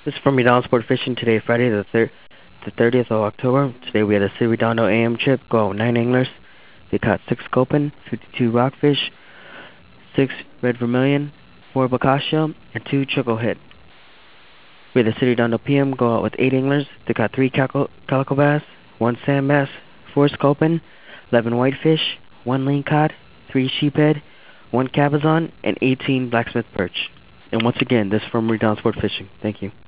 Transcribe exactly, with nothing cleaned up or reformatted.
This is from Redondo Sport Fishing today, Friday the third, the thirtieth of October. Today we had a City Redondo A M trip. Go out with nine anglers. They caught six sculpin, fifty-two rockfish, six red vermilion, four boccaccio, and two chucklehead. We had the City Redondo P M go out with eight anglers. They caught three calico, calico bass, one sand bass, four sculpin, eleven whitefish, one lingcod, three sheephead, one cabezon, and eighteen blacksmith perch. And once again, this is from Redondo Sport Fishing. Thank you.